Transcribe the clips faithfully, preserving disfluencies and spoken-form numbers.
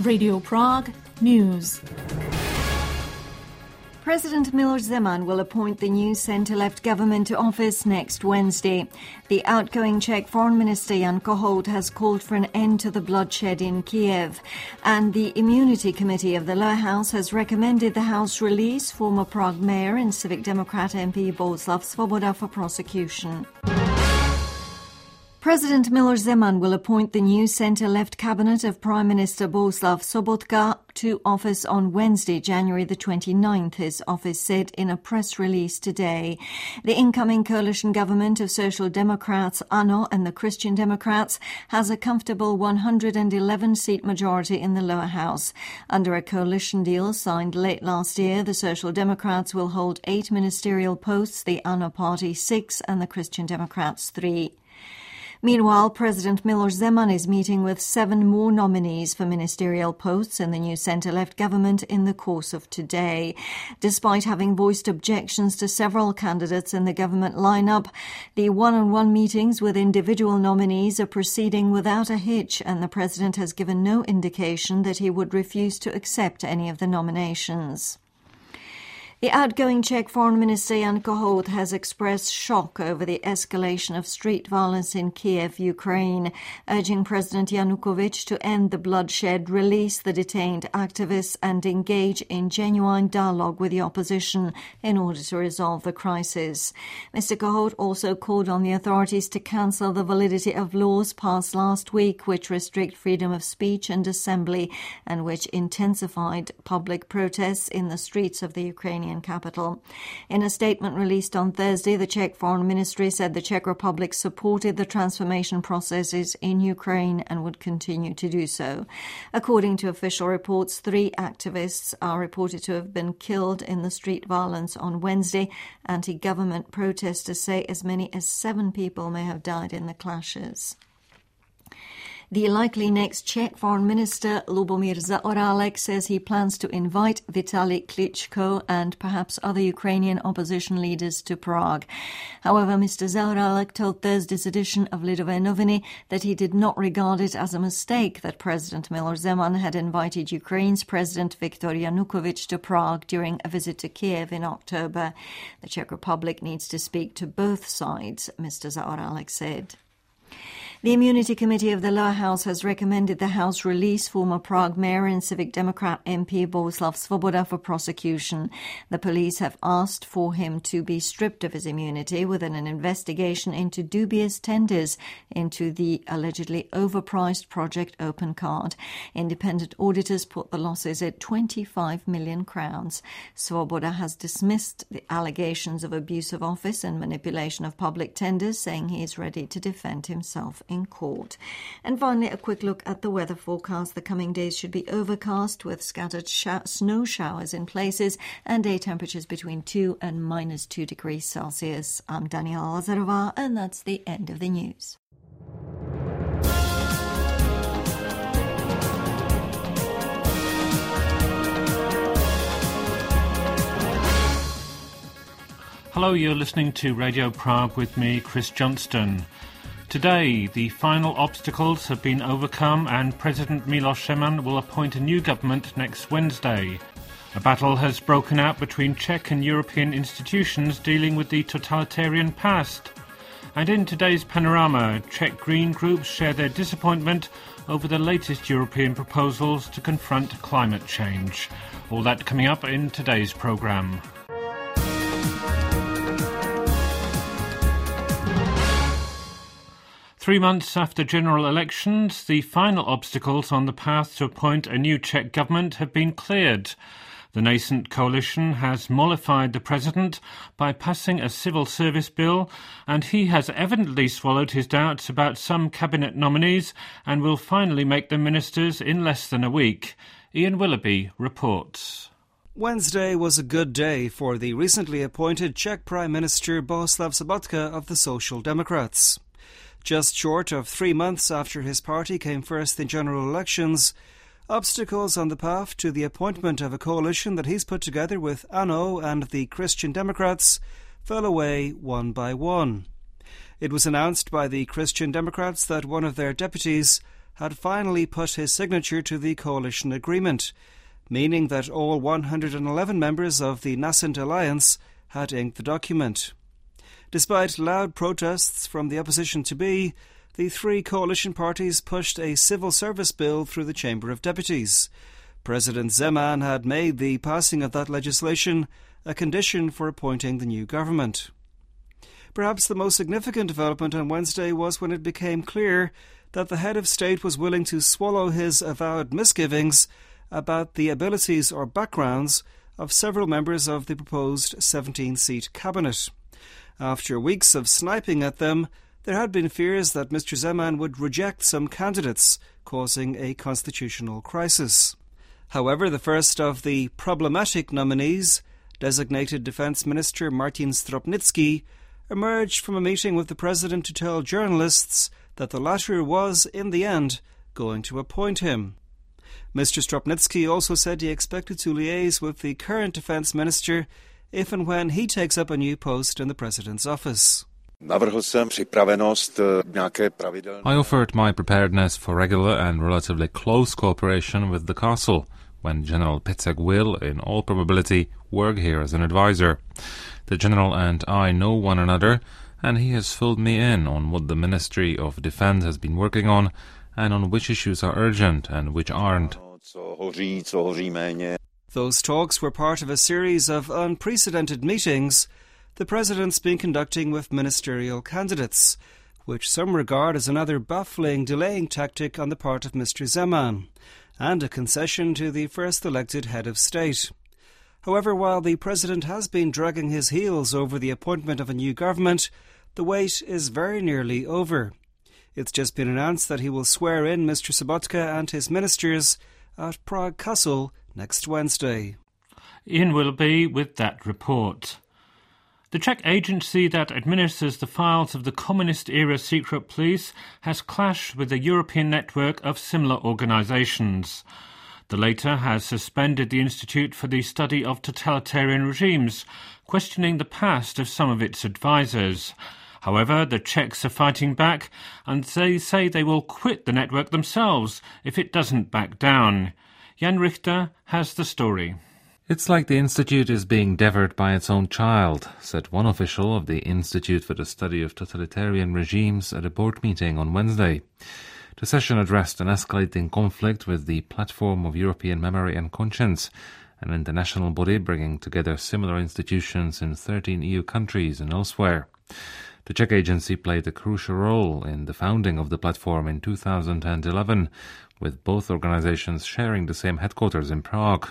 Radio Prague News. President Miloš Zeman will appoint the new centre-left government to office next Wednesday. The outgoing Czech Foreign Minister Jan Kohout has called for an end to the bloodshed in Kiev. And the Immunity Committee of the Lower House has recommended the House release former Prague Mayor and Civic Democrat M P Bohuslav Svoboda for prosecution. President Miloš Zeman will appoint the new centre-left cabinet of Prime Minister Bohuslav Sobotka to office on Wednesday, January the twenty-ninth, his office said in a press release today. The incoming coalition government of Social Democrats, ANO, and the Christian Democrats has a comfortable one hundred eleven seat majority in the lower house. Under a coalition deal signed late last year, the Social Democrats will hold eight ministerial posts, the ANO party six, and the Christian Democrats three. Meanwhile, President Miloš Zeman is meeting with seven more nominees for ministerial posts in the new centre-left government in the course of today. Despite having voiced objections to several candidates in the government lineup, the one-on-one meetings with individual nominees are proceeding without a hitch, and the president has given no indication that he would refuse to accept any of the nominations. The outgoing Czech Foreign Minister Jan Kohout has expressed shock over the escalation of street violence in Kiev, Ukraine, urging President Yanukovych to end the bloodshed, release the detained activists and engage in genuine dialogue with the opposition in order to resolve the crisis. Mister Kohout also called on the authorities to cancel the validity of laws passed last week which restrict freedom of speech and assembly and which intensified public protests in the streets of the Ukrainian capital. In a statement released on Thursday, the Czech Foreign Ministry said the Czech Republic supported the transformation processes in Ukraine and would continue to do so. According to official reports, three activists are reported to have been killed in the street violence on Wednesday. Anti-government protesters say as many as seven people may have died in the clashes. The likely next Czech Foreign Minister, Lubomír Zaorálek, says he plans to invite Vitaly Klitschko and perhaps other Ukrainian opposition leaders to Prague. However, Mister Zaorálek told Thursday's edition of Lidové noviny that he did not regard it as a mistake that President Miloš Zeman had invited Ukraine's President Viktor Yanukovych to Prague during a visit to Kiev in October. The Czech Republic needs to speak to both sides, Mister Zaorálek said. The Immunity Committee of the Lower House has recommended the House release former Prague Mayor and Civic Democrat M P Bohuslav Svoboda for prosecution. The police have asked for him to be stripped of his immunity within an investigation into dubious tenders into the allegedly overpriced Project Open Card. Independent auditors put the losses at twenty-five million crowns. Svoboda has dismissed the allegations of abuse of office and manipulation of public tenders, saying he is ready to defend himself in court. And finally, a quick look at the weather forecast. The coming days should be overcast with scattered sh- snow showers in places and day temperatures between two and minus two degrees Celsius. I'm Daniela Lazarová, and that's the end of the news. Hello, you're listening to Radio Prague with me, Chris Johnston. Today, the final obstacles have been overcome and President Miloš Zeman will appoint a new government next Wednesday. A battle has broken out between Czech and European institutions dealing with the totalitarian past. And in today's panorama, Czech Green groups share their disappointment over the latest European proposals to confront climate change. All that coming up in today's programme. Three months after general elections, the final obstacles on the path to appoint a new Czech government have been cleared. The nascent coalition has mollified the president by passing a civil service bill, and he has evidently swallowed his doubts about some cabinet nominees and will finally make them ministers in less than a week. Ian Willoughby reports. Wednesday was a good day for the recently appointed Czech Prime Minister Bohuslav Sobotka of the Social Democrats. Just short of three months after his party came first in general elections, obstacles on the path to the appointment of a coalition that he's put together with ANO and the Christian Democrats fell away one by one. It was announced by the Christian Democrats that one of their deputies had finally put his signature to the coalition agreement, meaning that all one hundred eleven members of the Nascent Alliance had inked the document. Despite loud protests from the opposition to be, the three coalition parties pushed a civil service bill through the Chamber of Deputies. President Zeman had made the passing of that legislation a condition for appointing the new government. Perhaps the most significant development on Wednesday was when it became clear that the head of state was willing to swallow his avowed misgivings about the abilities or backgrounds of several members of the proposed seventeen-seat cabinet. After weeks of sniping at them, there had been fears that Mister Zeman would reject some candidates, causing a constitutional crisis. However, the first of the problematic nominees, designated Defence Minister Martin Stropnický, emerged from a meeting with the President to tell journalists that the latter was, in the end, going to appoint him. Mister Stropnický also said he expected to liaise with the current Defence Minister if and when he takes up a new post in the President's office. I offered my preparedness for regular and relatively close cooperation with the Castle, when General Pecek will, in all probability, work here as an advisor. The General and I know one another, and he has filled me in on what the Ministry of Defence has been working on, and on which issues are urgent and which aren't. Those talks were part of a series of unprecedented meetings the President's been conducting with ministerial candidates, which some regard as another baffling delaying tactic on the part of Mister Zeman, and a concession to the first elected head of state. However, while the President has been dragging his heels over the appointment of a new government, the wait is very nearly over. It's just been announced that he will swear in Mister Sobotka and his ministers at Prague Castle next Wednesday. Ian Willoughby with that report. The Czech agency that administers the files of the communist-era secret police has clashed with a European network of similar organisations. The latter has suspended the Institute for the Study of Totalitarian Regimes, questioning the past of some of its advisers. However, the Czechs are fighting back, and they say they will quit the network themselves if it doesn't back down. Jan Richter has the story. It's like the Institute is being devoured by its own child, said one official of the Institute for the Study of Totalitarian Regimes at a board meeting on Wednesday. The session addressed an escalating conflict with the Platform of European Memory and Conscience, an international body bringing together similar institutions in thirteen E U countries and elsewhere. The Czech agency played a crucial role in the founding of the platform in two thousand eleven, with both organizations sharing the same headquarters in Prague.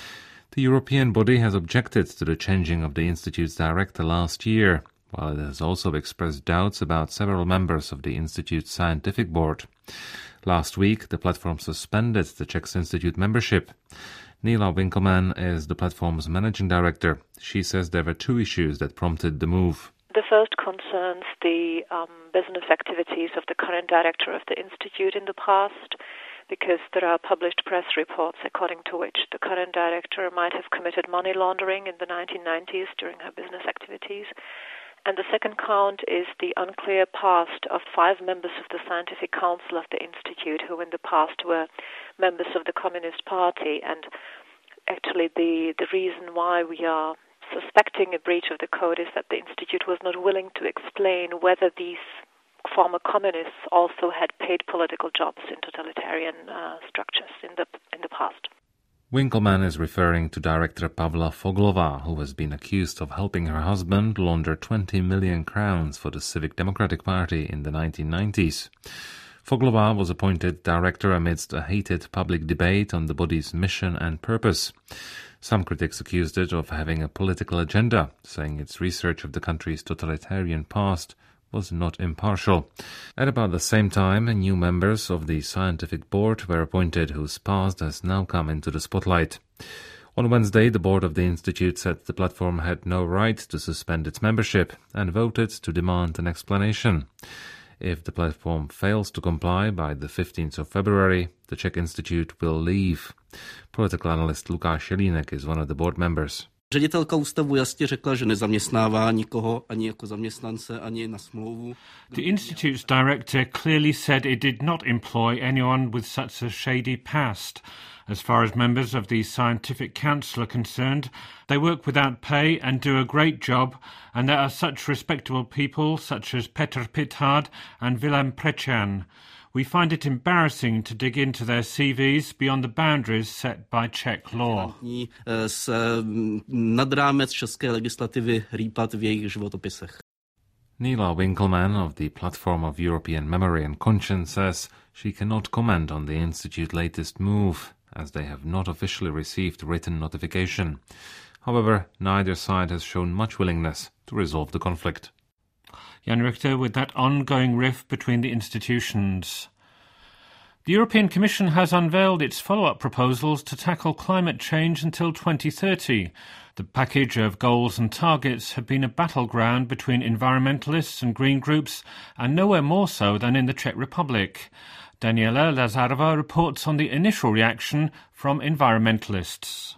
The European body has objected to the changing of the Institute's director last year, while it has also expressed doubts about several members of the Institute's scientific board. Last week, the platform suspended the Czech Institute membership. Nila Winkelmann is the platform's managing director. She says there were two issues that prompted the move. The first concerns the um, business activities of the current director of the Institute in the past, because there are published press reports according to which the current director might have committed money laundering in the nineteen nineties during her business activities. And the second count is the unclear past of five members of the Scientific Council of the Institute who in the past were members of the Communist Party. And actually the, the reason why we are suspecting a breach of the code is that the Institute was not willing to explain whether these former communists also had paid political jobs in totalitarian uh, structures in the in the past. Winkelmann is referring to director Pavla Foglová, who has been accused of helping her husband launder twenty million crowns for the Civic Democratic Party in the nineteen nineties. Foglová was appointed director amidst a heated public debate on the body's mission and purpose. Some critics accused it of having a political agenda, saying its research of the country's totalitarian past was not impartial. At about the same time, new members of the scientific board were appointed whose past has now come into the spotlight. On Wednesday, the board of the Institute said the platform had no right to suspend its membership and voted to demand an explanation. If the platform fails to comply by the fifteenth of February, the Czech Institute will leave. Political analyst Lukáš Jelínek is one of the board members. Ředitelka ústavu jasně řekla, že nezaměstnává nikoho ani jako zaměstnance, ani na smlouvu. The institute's director clearly said it did not employ anyone with such a shady past. As far as members of the Scientific Council are concerned, they work without pay and do a great job, and there are such respectable people such as Petr Pithard and Willem Prečan. We find it embarrassing to dig into their C Vs beyond the boundaries set by Czech law. Se nad rámec české legislativy rýpat v jejich životopisech. Nila Winkleman of the Platform of European Memory and Conscience says she cannot comment on the Institute's latest move, as they have not officially received written notification. However, neither side has shown much willingness to resolve the conflict. Jan Richter with that ongoing rift between the institutions. The European Commission has unveiled its follow-up proposals to tackle climate change until twenty thirty. The package of goals and targets have been a battleground between environmentalists and green groups, and nowhere more so than in the Czech Republic. Daniela Lazarova reports on the initial reaction from environmentalists.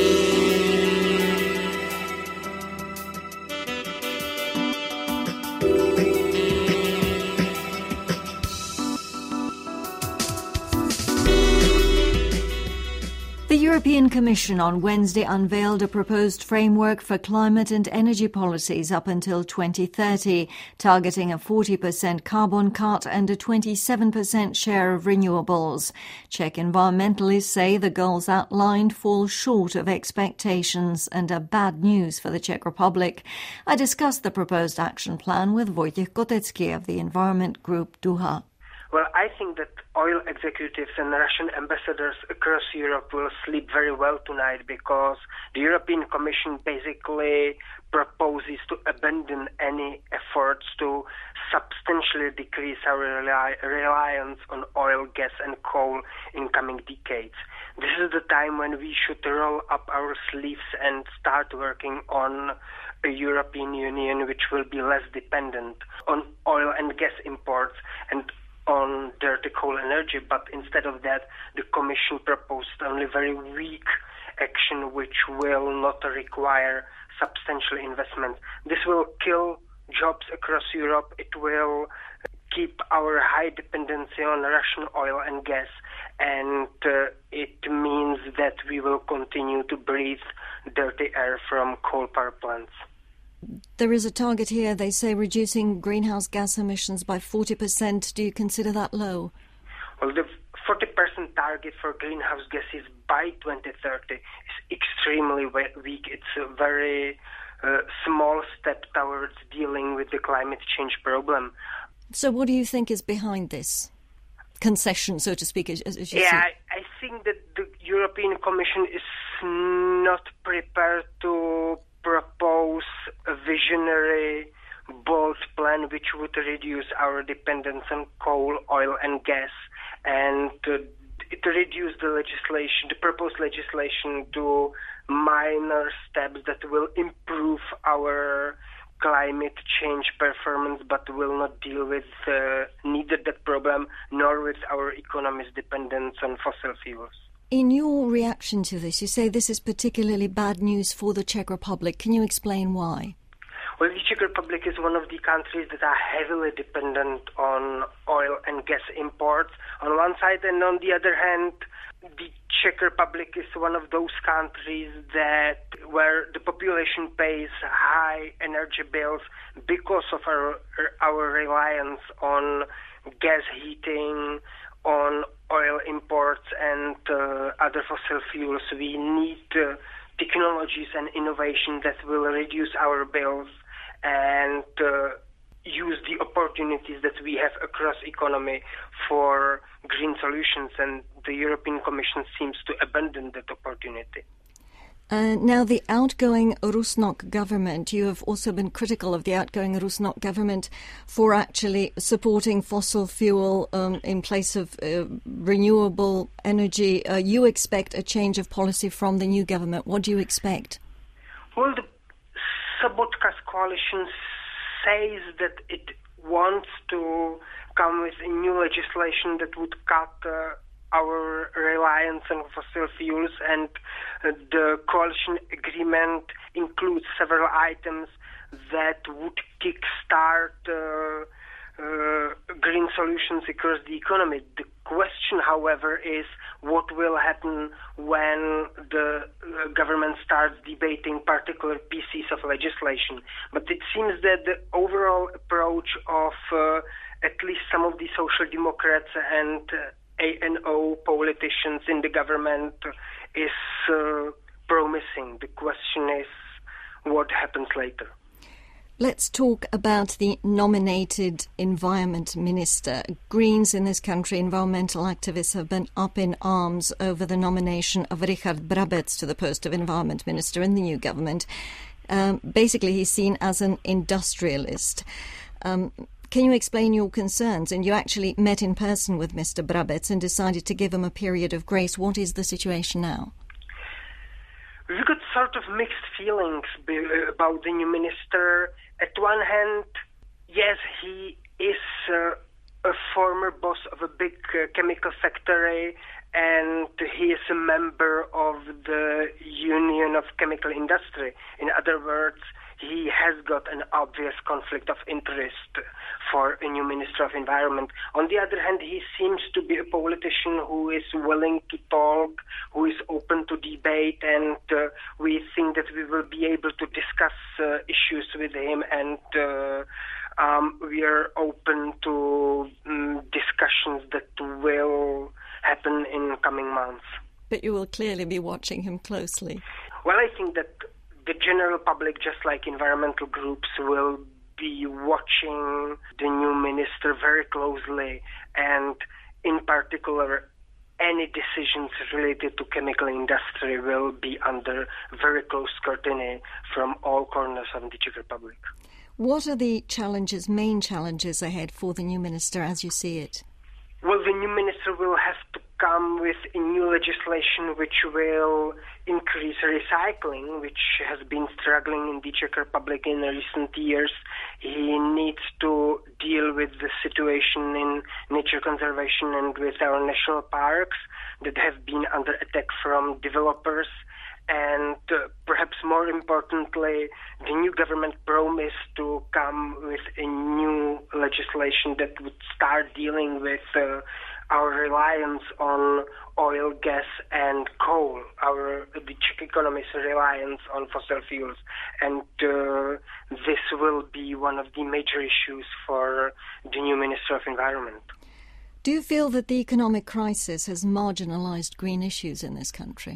The European Commission on Wednesday unveiled a proposed framework for climate and energy policies up until twenty thirty, targeting a forty percent carbon cut and a twenty-seven percent share of renewables. Czech environmentalists say the goals outlined fall short of expectations and are bad news for the Czech Republic. I discussed the proposed action plan with Wojciech Kotecký of the environment group Duha. Well, I think that oil executives and Russian ambassadors across Europe will sleep very well tonight, because the European Commission basically proposes to abandon any efforts to substantially decrease our rely- reliance on oil, gas and coal in coming decades. This is the time when we should roll up our sleeves and start working on a European Union which will be less dependent on oil and gas imports and on dirty coal energy, but instead of that, the Commission proposed only very weak action which will not require substantial investment. This will kill jobs across Europe. It will keep our high dependency on Russian oil and gas, and uh, it means that we will continue to breathe dirty air from coal power plants. There is a target here, they say, reducing greenhouse gas emissions by forty percent. Do you consider that low? Well, the forty percent target for greenhouse gases by twenty thirty is extremely weak. It's a very uh, small step towards dealing with the climate change problem. So what do you think is behind this concession, so to speak, as, as you yeah, see? I, I think that the European Commission is not prepared to propose a visionary, bold plan which would reduce our dependence on coal, oil and gas, and uh, to reduce the legislation, the proposed legislation to minor steps that will improve our climate change performance, but will not deal with uh, neither that problem nor with our economy's dependence on fossil fuels. In your reaction to this, you say this is particularly bad news for the Czech Republic. Can you explain why? Well, the Czech Republic is one of the countries that are heavily dependent on oil and gas imports on one side, and on the other hand, the Czech Republic is one of those countries that where the population pays high energy bills because of our our reliance on gas heating, on oil imports and uh, other fossil fuels. We need uh, technologies and innovation that will reduce our bills and uh, use the opportunities that we have across economy for green solutions, and the European Commission seems to abandon that opportunity. Uh, now, the outgoing Rusnok government, you have also been critical of the outgoing Rusnok government for actually supporting fossil fuel um, in place of uh, renewable energy. Uh, you expect a change of policy from the new government. What do you expect? Well, the Sobotka's coalition says that it wants to come with a new legislation that would cut uh, our reliance on fossil fuels, and uh, the coalition agreement includes several items that would kickstart uh, uh, green solutions across the economy. The question, however, is what will happen when the uh, government starts debating particular pieces of legislation. But it seems that the overall approach of uh, at least some of the Social Democrats and uh, A N O politicians in the government is uh, promising. The question is what happens later. Let's talk about the nominated Environment Minister. Greens in this country, environmental activists, have been up in arms over the nomination of Richard Brabec to the post of Environment Minister in the new government. Um, basically, he's seen as an industrialist. Um, can you explain your concerns? And you actually met in person with Mister Brabec and decided to give him a period of grace. What is the situation now? We've got sort of mixed feelings about the new minister. At one hand, yes, he is uh, a former boss of a big uh, chemical factory, and he is a member of the Union of Chemical Industry. In other words, he has got an obvious conflict of interest for a new Minister of Environment. On the other hand, he seems to be a politician who is willing to talk, who is open to debate, and uh, we think that we will be able to discuss uh, issues with him, and uh, um, we are open to um, discussions that will happen in coming months. But you will clearly be watching him closely. Well, I think that the general public, just like environmental groups, will be watching the new minister very closely, and in particular, any decisions related to chemical industry will be under very close scrutiny from all corners of the Czech Republic. What are the challenges, main challenges ahead for the new minister as you see it? Well, the new minister will have to come with a new legislation which will increase recycling, which has been struggling in the Czech Republic in recent years. He needs to deal with the situation in nature conservation and with our national parks that have been under attack from developers. And uh, perhaps more importantly, the new government promised to come with a new legislation that would start dealing with uh, our reliance on oil, gas, and coal, our the Czech economy's reliance on fossil fuels. And uh, this will be one of the major issues for the new Minister of Environment. Do you feel that the economic crisis has marginalized green issues in this country?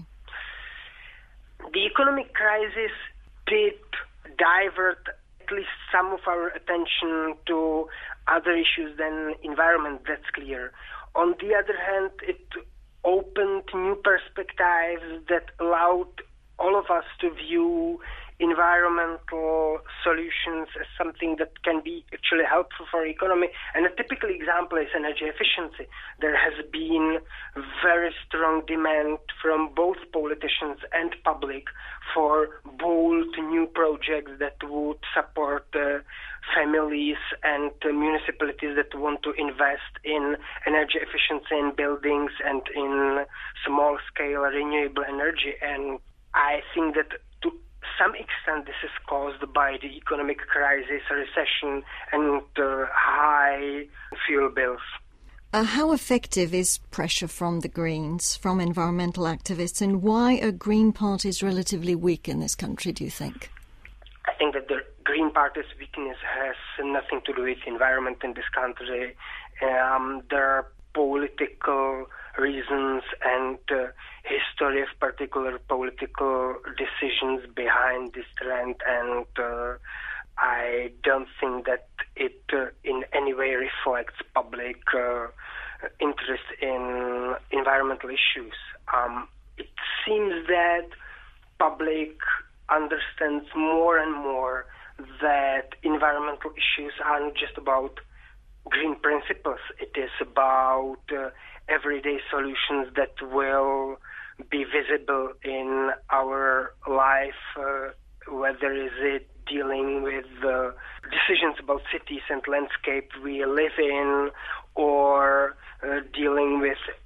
The economic crisis did divert at least some of our attention to other issues than environment, that's clear. On the other hand, it opened new perspectives that allowed all of us to view environmental solutions as something that can be actually helpful for our economy. And a typical example is energy efficiency. There has been very strong demand from both politicians and public for bold new projects that would support uh, families and uh, municipalities that want to invest in energy efficiency in buildings and in small-scale renewable energy. And I think that to some extent this is caused by the economic crisis, recession, and uh, high fuel bills. Uh, how effective is pressure from the Greens, from environmental activists, and why are Green parties relatively weak in this country, do you think? I think that the Green Party's weakness has nothing to do with environment in this country. Um, there are political reasons and uh, history of particular political decisions behind this trend, and uh, I don't think that it uh, in any way reflects public uh, interest in environmental issues. Um, it seems that public understands more and more that environmental issues aren't just about green principles. It is about uh, everyday solutions that will be visible in our life, uh, whether is it dealing with uh, decisions about cities and landscape we live in, or uh, dealing with air pollution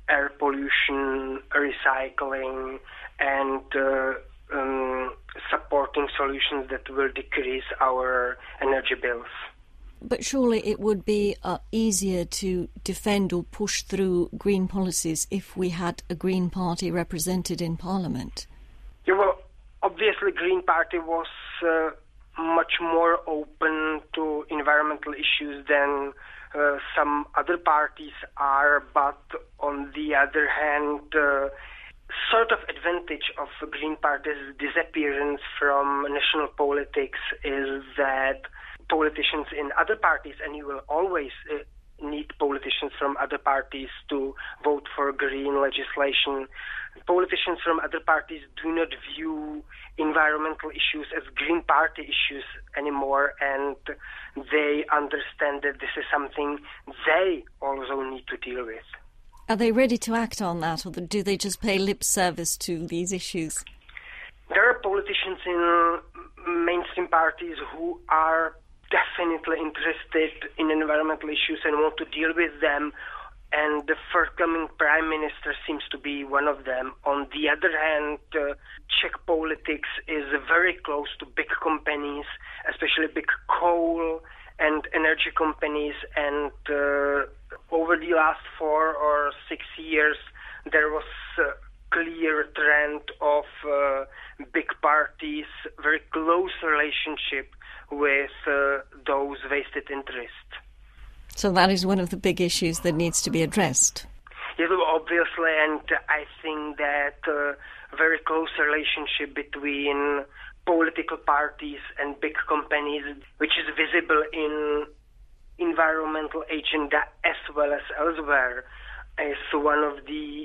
pollution recycling and uh, um, supporting solutions that will decrease our energy bills. But surely it would be uh, easier to defend or push through green policies if we had a Green Party represented in Parliament. Yeah, well, obviously Green Party was uh, much more open to environmental issues than uh, some other parties are, but on the other hand, uh, sort of advantage of Green Party's disappearance from national politics is that politicians in other parties, and you will always uh, need politicians from other parties to vote for green legislation. Politicians from other parties do not view environmental issues as Green Party issues anymore, and they understand that this is something they also need to deal with. Are they ready to act on that, or do they just pay lip service to these issues? There are politicians in mainstream parties who are definitely interested in environmental issues and want to deal with them, and the forthcoming prime minister seems to be one of them. On the other hand, uh, Czech politics is very close to big companies, especially big coal and energy companies, and uh, over the last four or six years there was a clear trend of uh, big parties, very close relationship with uh, those vested interests. So that is one of the big issues that needs to be addressed. Yes, obviously, and I think that uh, very close relationship between political parties and big companies, which is visible in environmental agenda as well as elsewhere, is one of the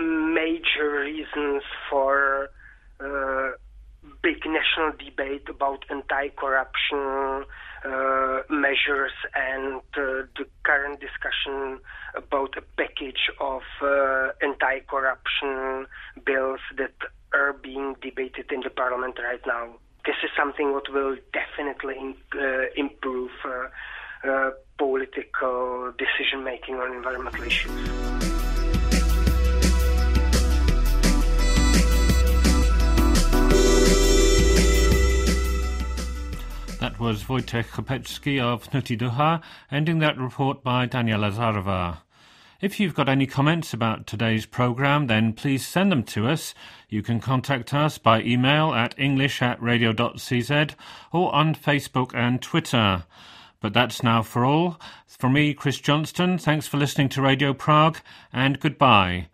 major reasons for uh, big national debate about anti-corruption uh, measures and uh, the current discussion about a package of uh, anti-corruption bills that are being debated in the parliament right now. This is something what will definitely in, uh, improve uh, uh, political decision-making on environmental issues. That was Wojciech Kopecki of Hnuty Duha, ending that report by Daniela Zarova. If you've got any comments about today's programme, then please send them to us. You can contact us by email at english at radio dot c z or on Facebook and Twitter. But that's now for all. For me, Chris Johnston, thanks for listening to Radio Prague, and goodbye.